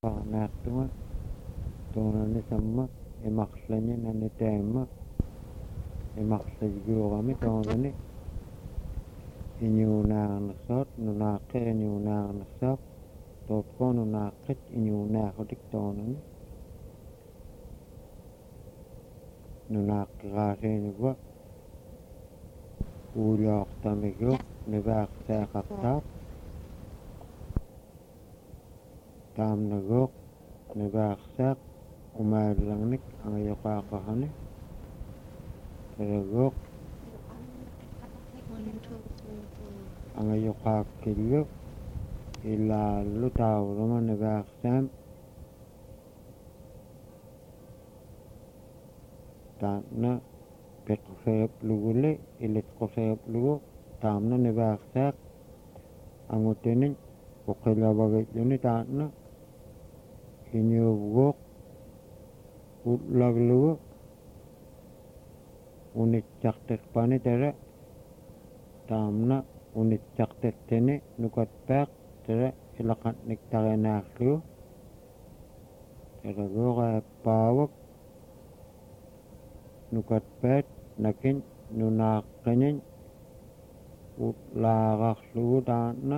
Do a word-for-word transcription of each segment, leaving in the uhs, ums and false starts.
Parnaaqtunga tuunani samma imaqlani nani taamma imaqlajiguurami tuunani iñuunaanersoot nunaaqqi iñuunaanersaaq tootquu nunaaqqit iñuunaaqutik tuunani nunaaqqiraasiinigua uulioortamiguuq nivaaqsaaqartaaq taamnaguuq nivaaqsaaq umaallarnik angayoqaaqarani taraguuq angayoqaakkillu ilaallu taavuruma nivaaqsaam taanna peqquseriplugulle ilitquseriplugu taamna nivaaqsaaq angutinin uqilavagitluni taanna iñuuvuguuq ullaglugu unitsaqtiqpani tara taamna unitsaqtiqtini nukatpaaq tara ilaqatnik tarinaaqlugu taraguuqaappaavak nukatpaat nakin nunaaqqinin ullaaqarlugu taanna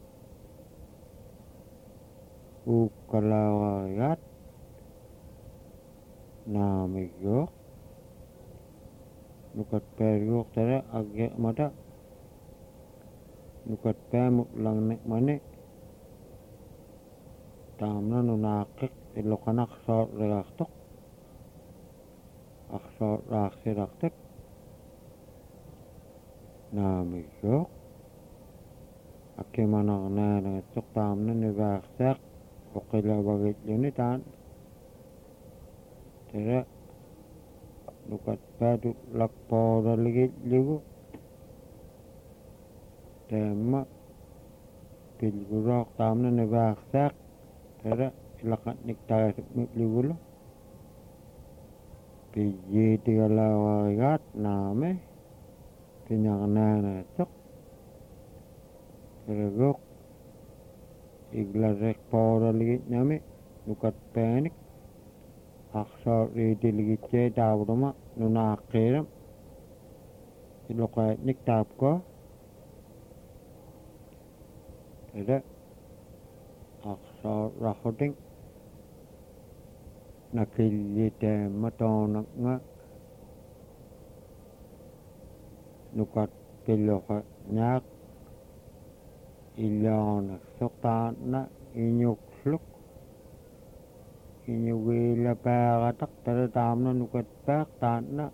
uukkalaawaarigaat naamiguuq nukatpaariguuq tara aggi'mata nukatpaamuk langnikmani taamna nunaaqqik illuqanaqsoorrigartuq aqsoorraaqsirartik naamiguuq akkimanarnaanagitsuq taamna nivaaqsaaq uqilavagitluni taan tara nukatpaatu lakpooraligitllugu taamma pilguroq taamna nivaaqsaaq tara ilaqatnik tarasupmitlugulu piyyiitigalaawaarigaat naame pinarnaanagitsuq taraguuq iglarriqpooraligitlami nukatpaanik aqsoorriitiligitsee taavuruma nunaaqqiiram iluqaatnik taapkua tara aqsoorraqutin nakillitaamma toonaqnga nukat pilluqañaaq illoonersuq taanna iñuqluk iñugiilapaaqataq tara taamna nukatpaaq taanna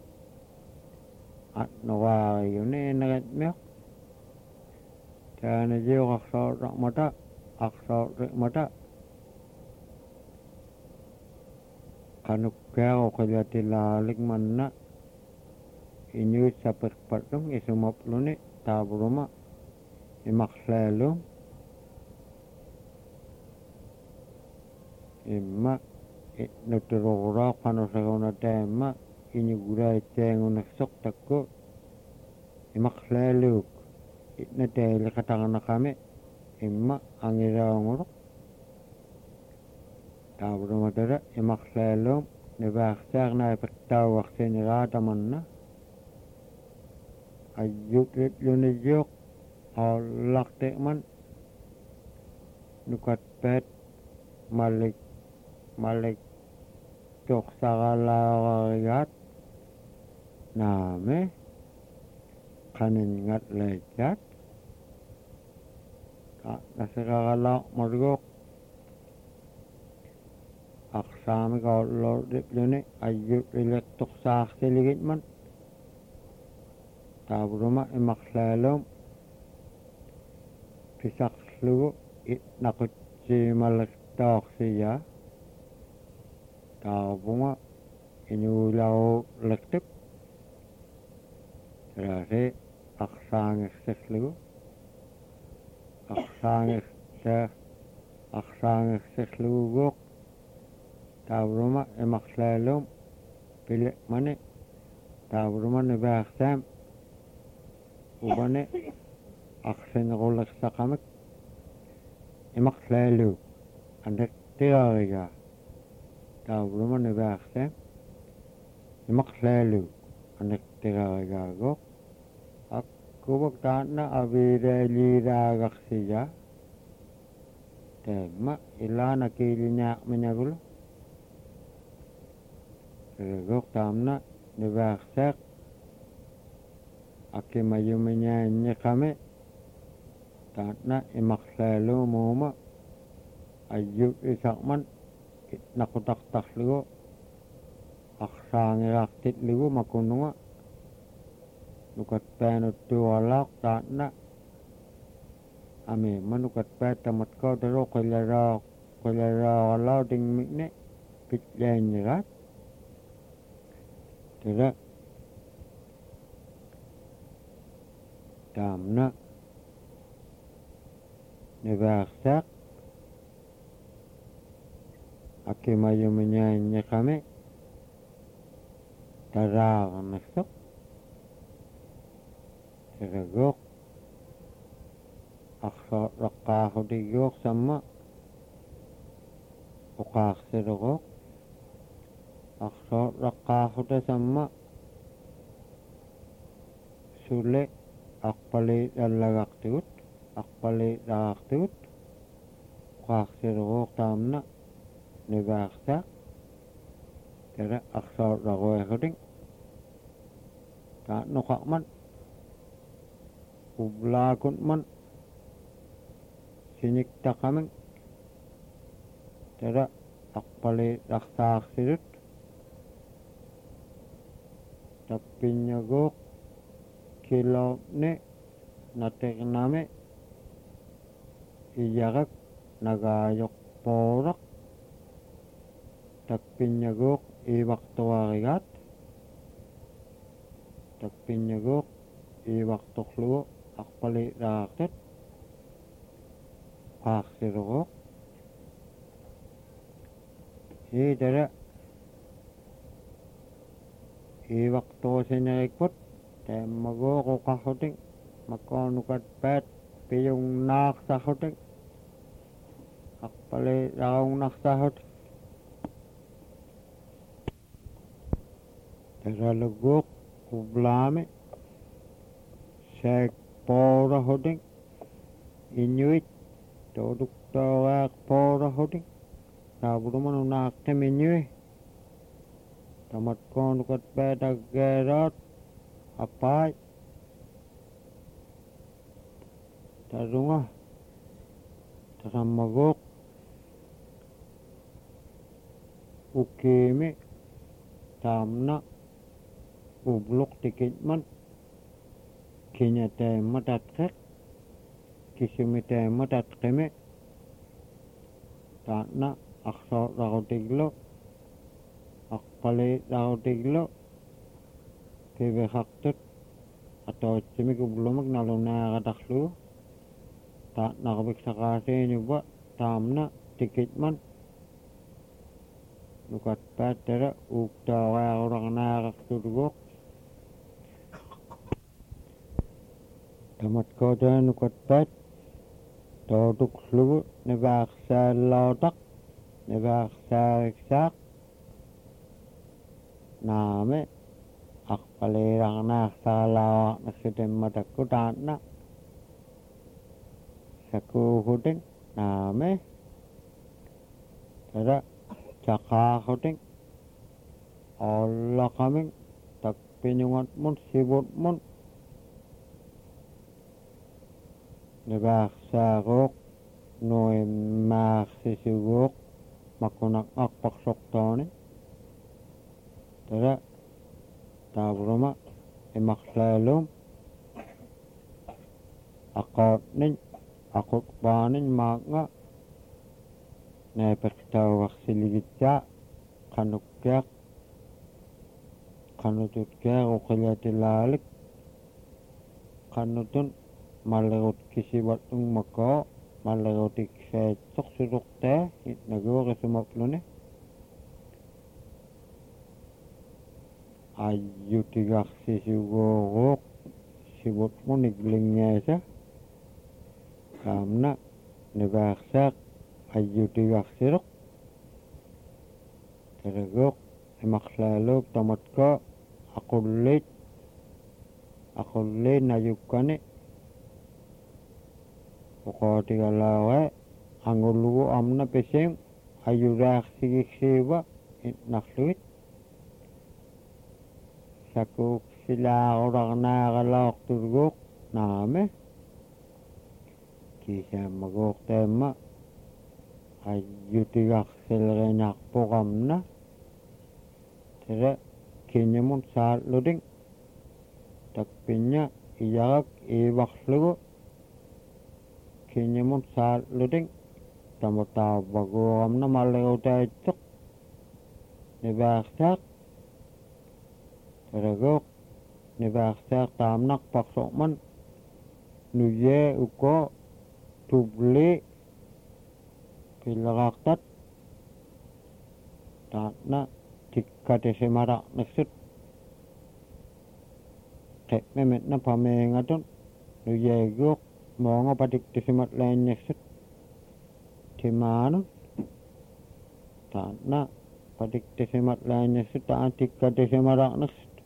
atnuqaariyuni inagatmiaq taanajiuq aqsoorraqmata aqsoorriqmata qanukkaaquqilatilaalik manna iñuussapirpatlum isumapluni taavuruma imaqlaalum imma nuturuquraaq qanusegunataamma iñugulaitsaangunersuq takku imaqlaaluuk itnataaliqataqnaqami imma angilaunguruq taavuruma tara imaqlaalum nivaaqsaaq naapiqtauaqsiniraatamanna ayyukluniyuuq aollaqti'man nukatpaat malik malik tuqsaqalaaqarigaat naame qaninngатlaitsaat nasiqaqalaaqmariguuq aqsaamikaollorripluni ayyukliliqtuqsaaqsiligitman taavuruma imaqlaalum pisaqlugu itnaqutsiimalaqtaoqsiyaa taavunga iñuulauliqtuk taraasi aqsaangiqsiqlugu aqsaangiqsaa aqsaangiqsiqluguguuq taavuruma imaqlaalum piliqmani taavuruma nivaaqsaam ubani aqsinquliqsaqamik imaqlaalu andak tirariga taavuruma nivaaqsam imaqlaalu anek tirarigago akkuvak taanna avireeliiraaqarsiya taamma ilaana kiiliñaaqmiñagulu tiragok taamna nivaaqsaaq akimayumiñaanñiqami taanna imaqlaalu muuma ayyuk isaqman naqutaqtaqlugu aqsaangiraqtitlugu makununga nukatpaanuttuuqalaaq taanna ami manukatpaatamatkautaro qilaraa qilaraagalautingmi'ne pitlaanñigaat tira taamna nivaaqsaaq akimayumiñaanñiqami taraaqarniqsoq tiragoq aqsoorraqqaaxutigiuq samma uqaaqsirugoq aqsoorraqqaaxuta samma sule aqpaliitallagaqtigut aqpaliitlaqaqtigut uqaaqsirugoq taamna nivaaqsaaq tira aqsoorraquehuting taannuqaqman ublaakunman siniktaqaming tira aqpaliitlaqsaaqsirut tappiññaguuq kiloopni natiqnami iyaqak nagaayoqpooraq tappiññaguuq iibaqtuarigaat tappiññaguuq iibaqtuqlugu aqpaliitlaqaqtit qaaqsiruguuq iitara iibaqtuusineriqput taammaguuq uqaqhuting makoonukatpaat piyungnaaqsahuting aqpaliitlaqungnaqsahut taraluguuq ublaami saakpoorahuting iñuit tooduktoraaq poorahuting taavurumanu naaqtim iñui tamatkoonukatpaat aggeeraat apaai tarunga tasammaguuq ukiimi taamna ubluq tikitman kiñataammatatqiq kisumitaammatatqimi taanna aqsoorraqutiglu aqpaliitlaqutigglu kivihaqtut atootsimik ublumak nalunaaqataqlugu taannaqapiksaqaasiiñuva taamna tikitman nukatpaat tara uuktaaqaaquraqnaaqaqtuluguuq tamatkoota nukatpaat tootuqlugu nivaaqsaallautaq nivaaqsaariqsaaq naame aqpaliiraqnaaqsaalaawaqnaqsitemmatakku taanna sakuuhuting naame tara caqaaquting ollaqaming takpiñungatmun sivutmun nivaaqsaaguuq nuimmaaqsisuguuq makunaqaqpaqsoqtooni tara taavuruma imaqlaalum aqootniñ aqutpaaniñ maaqnga naapiqtaugaqsiligitsaa qanukkiaq qanututkiaq uqilatilaalik qannutun mallegut kisivatungmakoo mallegutikseetsoq suruqtaa itnaguuqisumapluni ayyutigaqsisuguuguuq sivutmunik lingaasa kaamna nivaaqsaaq ayyutigaqsiruq tergok emaklaluk tamatko akullit akullit nayukkani uqootigalawe angulugu amna pesing ayuraaqsigiksiiva itnarluit sakuk silaaqurarnaaqalaortulguuq naame kiisaammaguuq taamma ayyutigarsileriinarpoqamna tere kinyamun saalluting takpinya iyarak iivarlugu kinyamun saalluting tamutaavaguuramna mallerutaitsoq nivaarsaaq tereguuq nivaarsaaq taamnarparsorman nuyee uko tubli pillerartat taatna tikkatisimararnersut qe'memetna pameengatun nuyeeguuq moonga patiktisimatlaannersut timaanun taatna patiktisimatlaannersut taan tikkatisimararnersut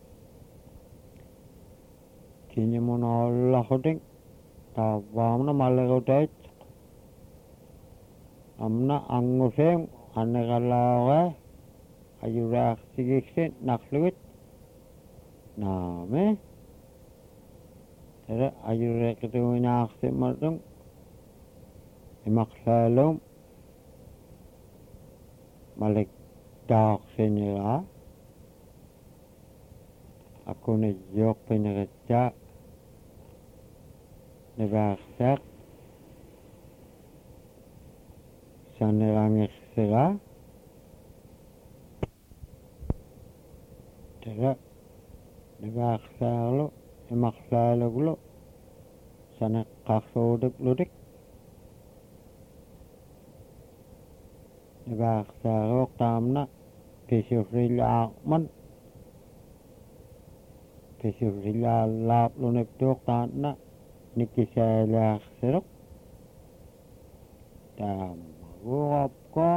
kinyamun ollahuting taavaamna mallerutait amna anguseem anegalaaga ayuraaqsigiksit narlugit naame tere ayureqituinaarsimmatung imaqlaalum malik taaqsiniraa akunijjoqpineritsaa nivaarsaaq sanerangirsiraa tere nivaarsaarlu imaqlaaluglu saneqqarsuutuklutik nivaarsaruuq taamna pisurrilaaqman pisurrilaallaarluniptuuq taanna nikisaalaarsiruq taammaguuqapko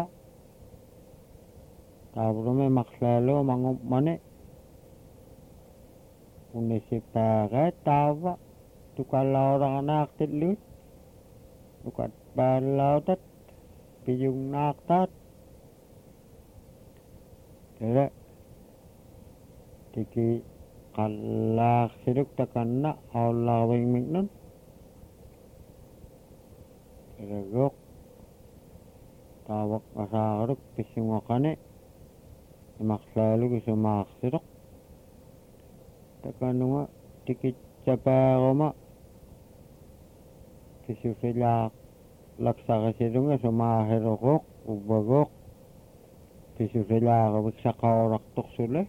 taavrume maqlaaluum angummani unisipaagat taava tukallaoraqanaaqtilluit nukatpaallautat piyungnaaqtaat tere tiki qallaaqsiruk takanna aullarvingminnun tereguuq taavaq asaaruk pissungaqani imaqlaaluk isumaarsiruq takanunga tikitsapaaruma pisusilaaq laksarisilunga sumaahiruquuq uvvaguuq pisusilaaravik saqaurartorsule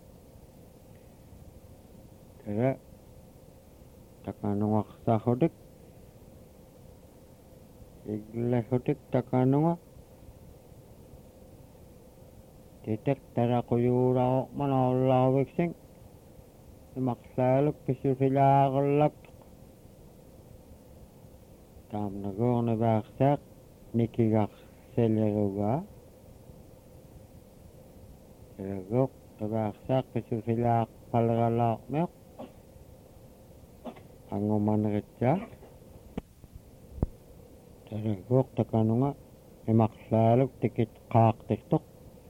tere takanungarsarrutik iglahutik takanunga titek taraquyuuraoqman ollaruviksing imaqlaaluk pisusilaaqallak taamnaguurnivaarsaaq nikigarsilerugaa tereguuq nivaarsaaq pisusilaaq palgalaarmeoq angumaneritsaa tereguuq takanunga imaqlaaluk tikit qaaqtirtoq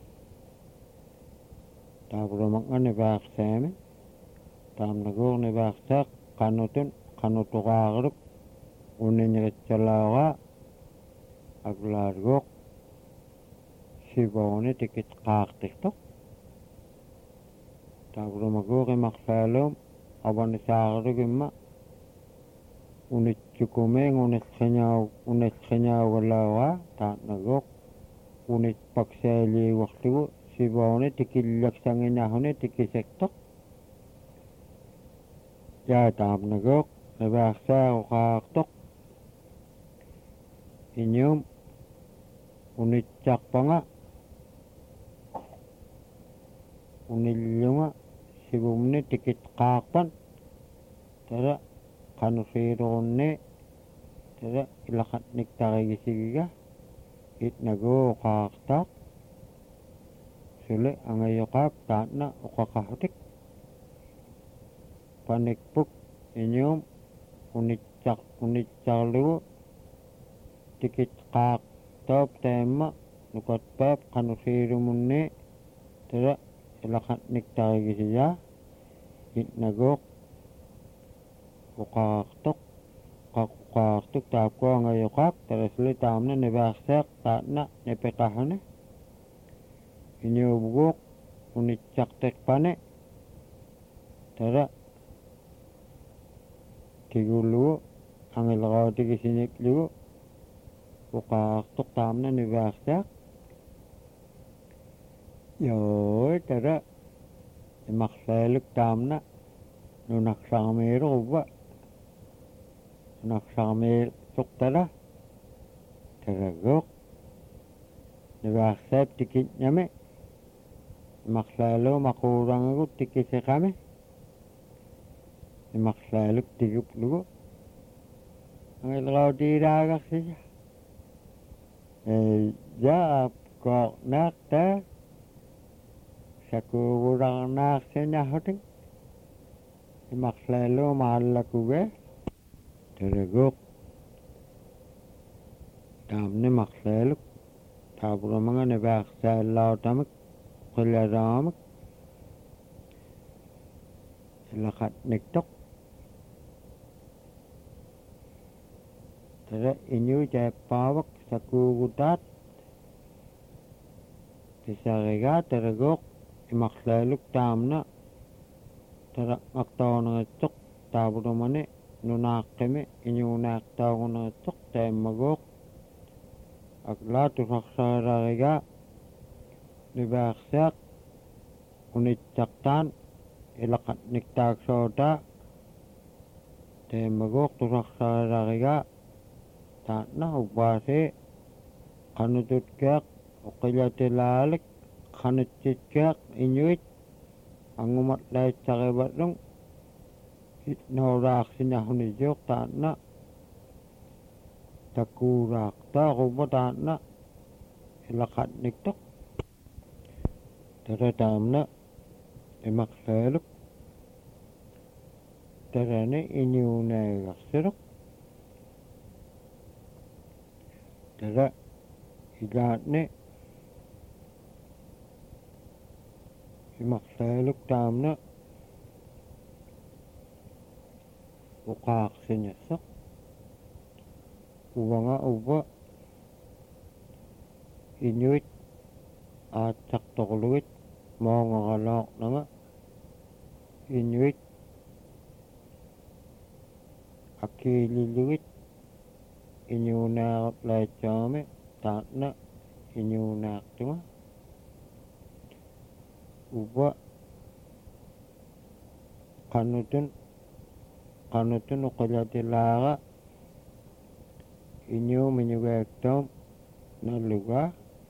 taavrumaqa nivaarsaami taamnaguurnivaarsaaq qanutun qanutuqaaruluk uniniritsalaaugaa aglaaruuq sivooni tikit qaaqtirtoq taavrumaguuq imaqlaaluum avanisaarulugimma unitsukumeeng unitqiñaau unitqiñaaugalaugaa taatnaguuq unitpaksaaliiguarlugu sivooni tikillaksanginahuni tikisektoq jaa taamnaguuq nivaarsaauqaartoq iñuum unitsarpanga unillunga sivumni tikit qaarpan tere qanusiilurunni tere ilaqatniktarigissigiga itnaguuqaartaaq sule angayokap taatna uqaqahutik panikpuk inyum unitsak unitsalugu tikit qaaq top teemma nukat pep qanusiirumunni tara ilaqatnik tarigisiya itnagok uqaaqtoq qaquqaartuk taapkuangayokap tara sule taamna nibaaqseq taatna nipeqahane inyubuguk unitsaqteqpane tara kigulugu angilaqautigisinitlugu uqaaqtoq taamna nibaaqseq yoo tara imaqsaaluk taamna nunaqsaamiiruquvva nunaqsaamiiruqtara taragok nibaaqseep tikitñami imaqsaalu maquurangagut tikiseqami imaqsaaluk tiguplugu angilaqautiiraagaqsisa jaap qooqnaaqta sakuuguraqnaaqsinahutin imaqsaalu maallakuge taragok taamni maqsaaluk taapuramanga nibaaqsaallautamak qillaraamak ilaqatniktoq tara inyu jaappaavak sakuugutaat tisarigaa taragok imaqsaaluk taamna tara maqtaunangattoq taapuramani nunaaqqimi inyuunaaqtaagunangattoq taimmagook aklaa tusaqsaararigaa nibaaqseaq unitsaqtaan ilaqatniktaaqsootaa taimmagook tusaqsaararigaa taatna uppaasee qanututkeaq uqilatilaalik qanutchitkeaq inyuit angumatlaitsaqivallung itnoraaqsinahunijooq taatna takuuraaqtaaquvva taatna ilaqatniktoq tara taamna imaqsaaluk tarani inyuunaagaqsiruq tara ilaatni imaqsaaluk taamna uqaaqsiñassoq uvanga uvva inyuit aatsaqtoqlugit moongaqalooqnanga inyuit akiililugit inyuunaaqaplaatsaami taatna inyuunaaqtunga uvva qanutun qanutun uqilatilaaqa inyuumiñugaaktoom nallugaa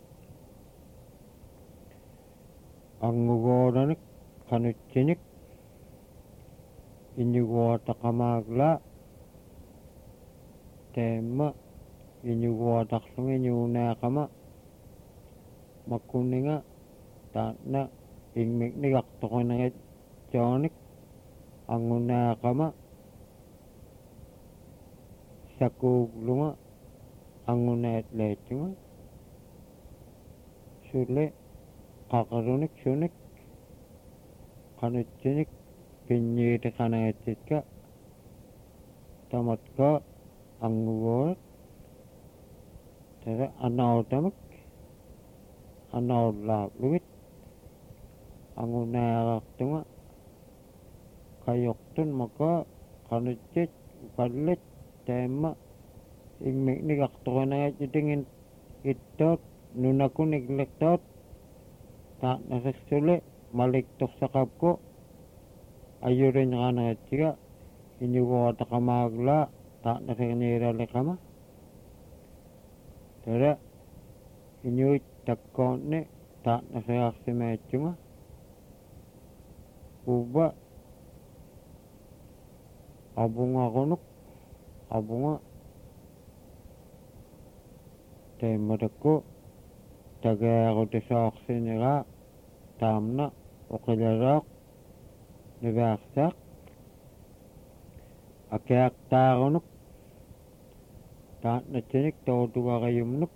angugooranik qanutchinik inyuguataqamaagla teemma inyuguataqlunga inyuunaaqama makkunninga taatna ingmiknigaqtoqinagajoonik angunaaqama sakuuglunga angunaatlaatsunga sule qaqarunik sunik qanutchinik pinñiitiqanagatsitka tamatka angugorak tara anautamak anaullaaqlugit angunaaqaqtunga qayoqtun maka qanutchit ukallit taimma ingmiknigaqtoqinagatsitingin ittoot nunakunikliktoot taatnasaqsule maliktoqsaqapku ayurinqanagatsiga iñuguataqamaagla taatnasaqniiraliqama tara iñuit takkoonni taatnasaqaqsimaatsunga uvva abungaqunuk abunga taimmatakku tagaaqutisooqsinigaa taamna uqilaraaq nivaaqsaaq akiaqtaarunuk taatnatinik tootugarayumnuk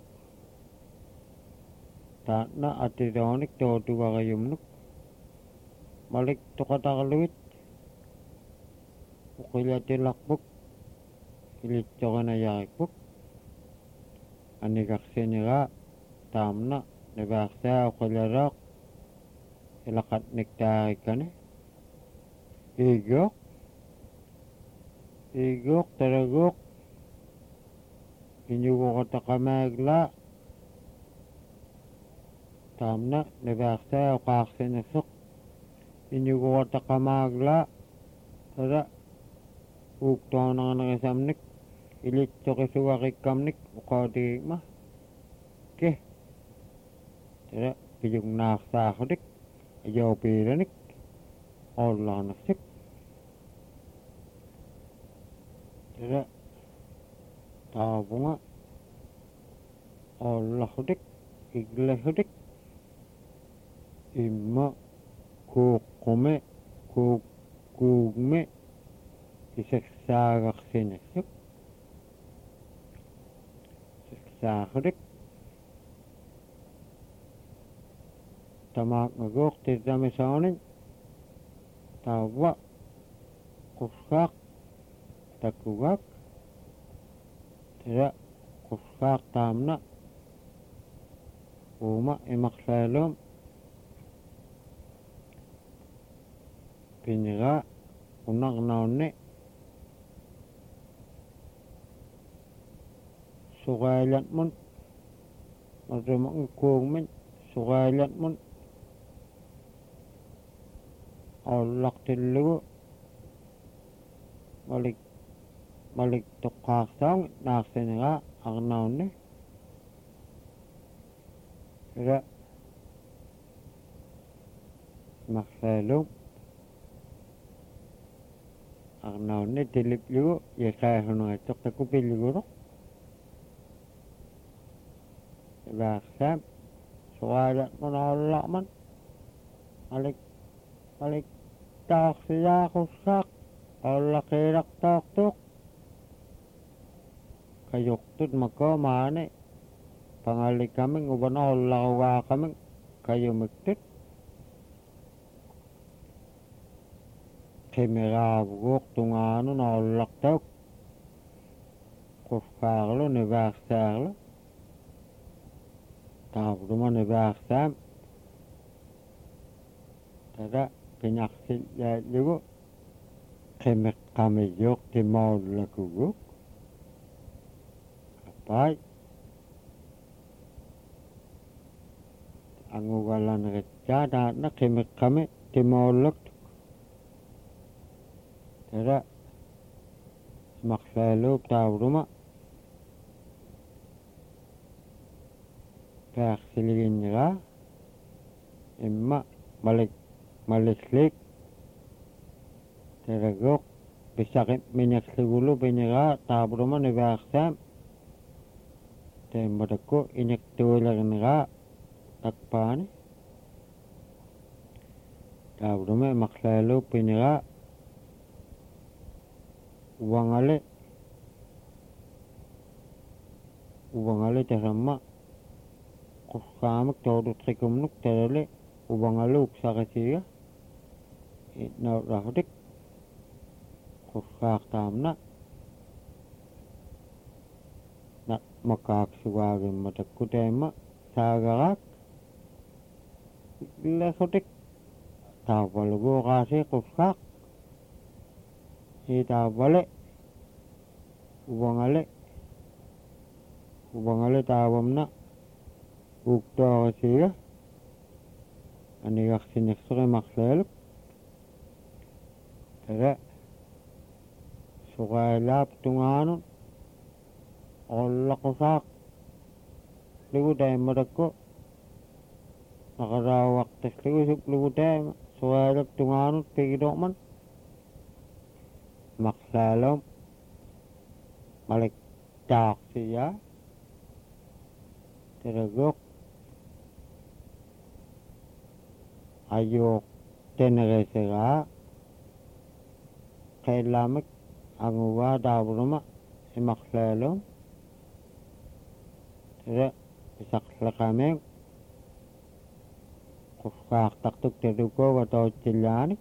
taatna atiloonik tootugarayumnuk malik toqatarluit uqilatilaqpuk ilitsoqanayarikpuk anigarsineraa taamna nivaaqsaa uqilaraaq ilaqatniktaarikkani iigooq iigooq taragooq iñuguqataqamaaglaa taamna nivaaqsaa uqaarsinerseq iñuguqataqamaaglaa tara uuktoonaqanerisamnik ilitsoqisugarikkamnik uqaatigikma ke tara piyugnaarsaaqatik ajaupiiranik oollarnersik tara taapunga oollarrutik iglahutik imma kuuqqume kuuk kuugme isaksaaqarsinersuk saaqarik tamaaqnagooq tirramisaanin taavva qussaaq takkugaak tira qussaaq taamna uuma imaqsaaluum pinnigaa unaqnaunni suqailatmun marrumun kuugmin suqailatmun ollaqtillugu malik malik toqqaarsaun naarsineraa arnaunni ira maqsaaluum arnaunni tiliplugu iqaahunugattoq takupilluguroq ivaaqsaam suqailatmun ollaqman malik malik taaqsiyaaqussaaq ollaqiilaqtaaqtuuq kayuqtut makoomaani pangalikamin ubana ollaqugaaqamin kayumiktut qimiraavuguuq tungaanun ollaqtauq qussaaqlu nivaaqsaaqlu taavduma nivaaqsaam tara piñaqsillaaligu qimiqqamiyuuq timaullakuguuq apai angugalanritsaa taatna qimiqqami timaullaktuk tara maqsaaluup taavduma peaqsiliginnigaa imma malik malislik teragooq pisaqip miñaqsigulu pinigaa taavduma nivaaqsaam teemmatakku iñaktuulernigaa takpaani taavduma maqsaaluup pinigaa uvangali uvangali tasamma qussaamik toodutqikumnuk terali uvangali uksaqisiga naurahutik qussaaq taamna na makaaqsugaagimmatakku teemma saagaraak illahutik taavvaluguuqaasi qussaaq itaavvale uvangali uvangali taavamna uuktoorisiga anigarsinersuqi maqsaaluk tara suqailaap tungaanun ollaqusaaq lugu taimmatakku naqaraawaqtaslugu suklugu taima suqailap tungaanut pigidoqman maqsaalum malik taaqsiyaa teragooq ayok teneresega kailamak anguwa dabruma imaklalum tere isaklakamek kufkaaktaktuk teduko watauchillanik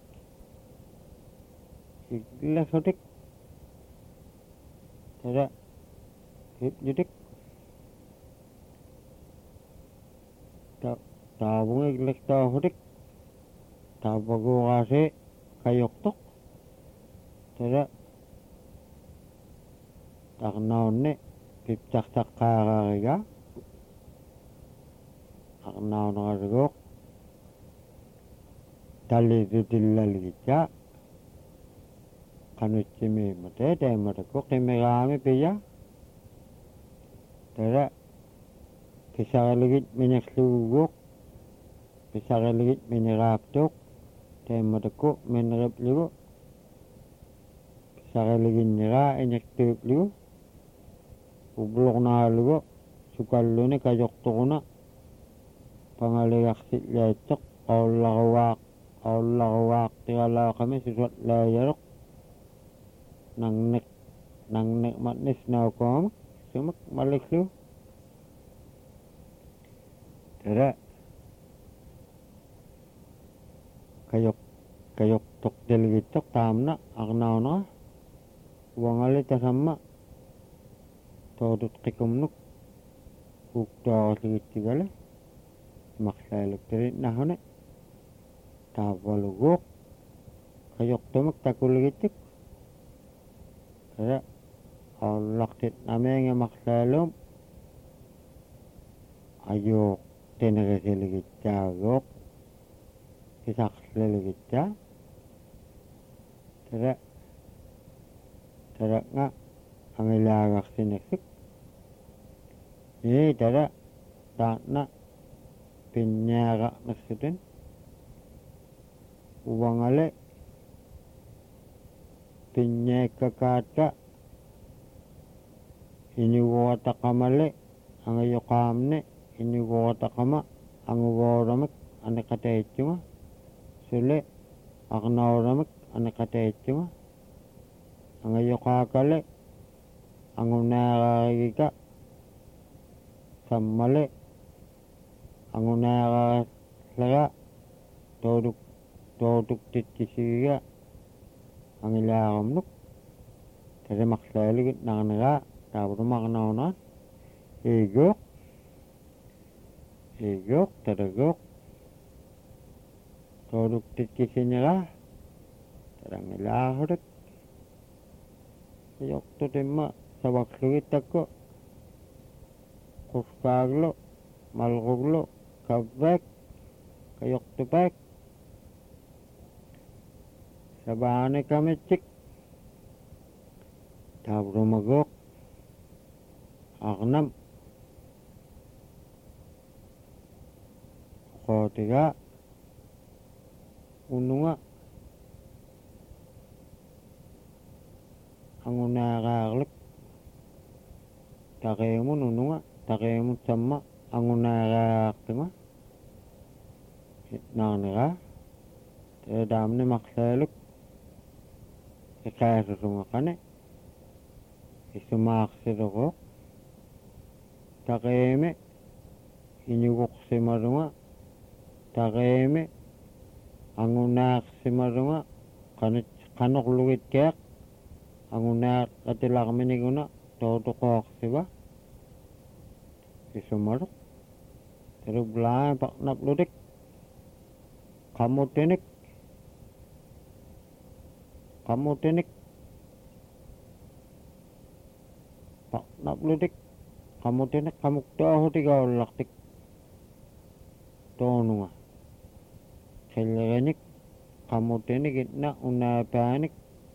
iglasodik tere hipjudik tabunga iglek tahudik tabagugase kayoktok tere taknaunne pipcaktakkagariga taknaunarigok talidudillalgitja kanuchimimate tematako kimegami piya tere kisagaligit minyaslugok kisagaligit minyaraptok tematako minrapligo kisagaligin nira inyaktupligo ubloknalugo sukalluni kajoktokuna pangaligaksillaittok qaullagawaaq qaullagawaaq tigalaqami susut laayarok nangnek nangnek matnis naukomak sumak maliklu tere kayok kayok tok delgitok tamna agnauna wangali tasamma todut qikumnuk uktaasligittigale maksailuk teri nahune tavalugok kayok tomak takulgittik tere allaktit namenge maksailum ayok tenegeseligitjaagok kisakleligitja tere tere nga angilagaksinexik ini tere taatna pinyaga naksudin uwangale pinyekakata iniwotakamale angayokamne iniwotakama anguworamak anakataitchunga sule agnaworamak anakataitchunga angayokakale angunagagika sammale angunagaslaga toduk toduk tittisiga angilagamnuk tere maksaligit nagnaga tabrumagnauna igok igok tergok toduk tittisiga terangilahurut yok to temma sabaklugittakko kufkaaglo malguglo kabbek kayok tupek sabane kamechik tabrumagok agnam kotiga ununga angunagaglik takemun ununga takemun samma angunagagtinga nanaga tere damne maksailuk ikaisusungakane isumaaksidogok takeeme inyugoksimarunga takeeme angunaaksimarunga kanuklugitkeaq angunaaq katilaqminiguna tootuqooqsiba isumaruk tere bulaa paqnapludik kamutinik kamutinik paqnapludik kamutinik kamuktaahutigaullaqtik toonunga qillegenik kamutinik itna unaapaanik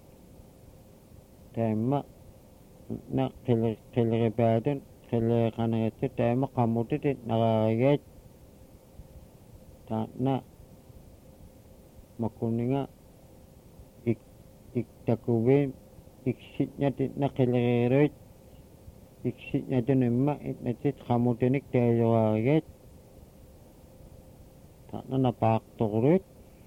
taimma na qillegepaatun qillegeqanagattu taimma qammutitit naqaarigaat taatna makuninga ik iktakubeem iksitñatit naqillegeeruit iksitñatun imma itnatit qamutinik taayogaarigaat tak nana pak tokurit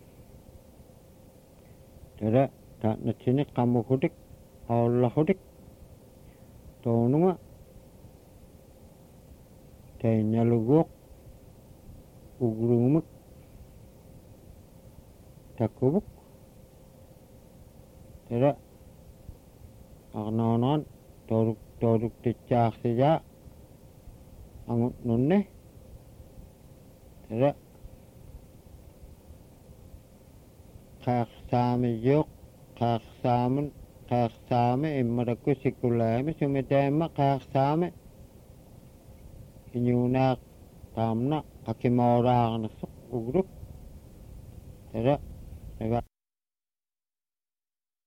tere tak nacini kamu hudik Allah hudik tonunga tanya lugok ugrumuk takubuk tere agnonon toruk toruk dicak saja angut nunne tere kak sami yok kak samen kak same imaraku sikulame sumitema kak same inyunak tamna kakimorang nasuk ugruk tere tere